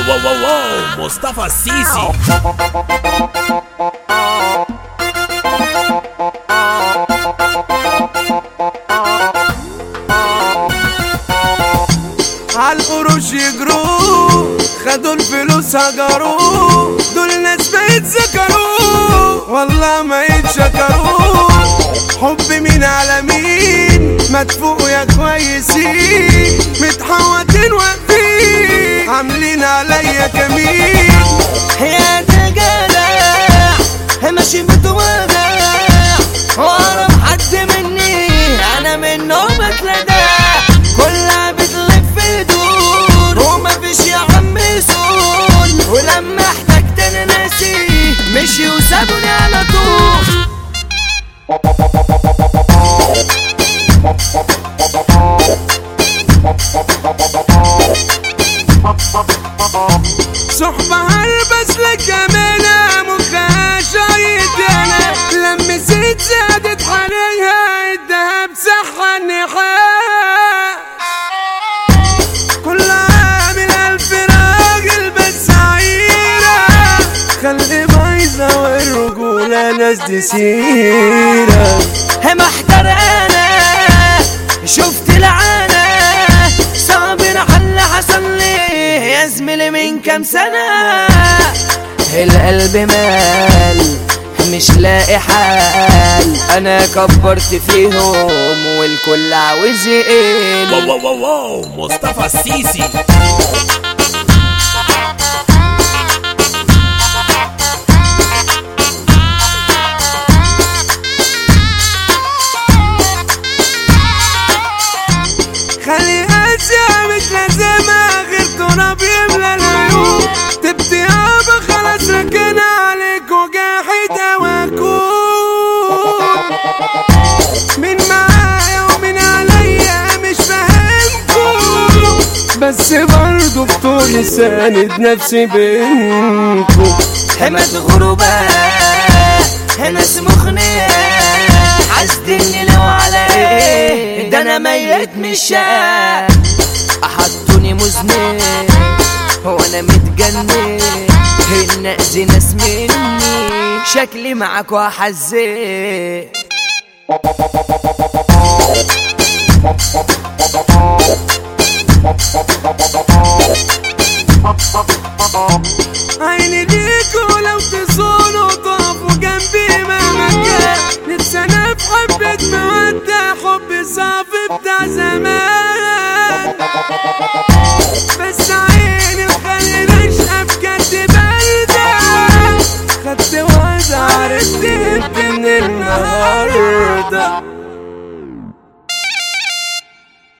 واو مصطفى السيسي. عالقروش يجروا خدوا الفلوس هجروا، دول ناس ما يتذكروا والله ما يتشكروا. حب مين على مين مدفوق يا كويسين، متحوطين واقفين عاملين عليا كمين. يا تجدع ماشي متوجع واقرب حد مني انا منه بتلدع، كلها بتلف دور ومفيش يا عم سون، ولما احتجت انا ناسي مشي وسابوني على طول. صحبة هلبس لك امانة مخها شايد انا، لما زيت زادت حنيها الدهب صحى النحاس. كلها من 1000 راجل بس عيرة، خلي بايظة والرجولة ناس دي سيرة. محتار انا شفت العانة صابر على اللي حصل لي يا زميلي من كام سنة. القلب مال مش لاقي حال، انا كبرت فيهم والكل عاوز يقل. واو مصطفى السيسي. خلي أشياء مش لازمة غير تراب يملى العيون، تبدي يابا خلاص ركنا عليك وجاحد أواكون. مين معايا ومين عليا مش فاهمكم، بس برضو بطول ساند نفسي بينكم. حمد غرباء ناس مخنية حاسدني لو على ايه ده انا ميت مش شقاق، احطوني مذنب وانا متجنن، الناس ناس مني شكلي معاكوا حزين. عيني ليكوا لو تصونوا طافوا جنبي مهما كان، نفسي انا في حبة مودة حب صافي بتاع زمان.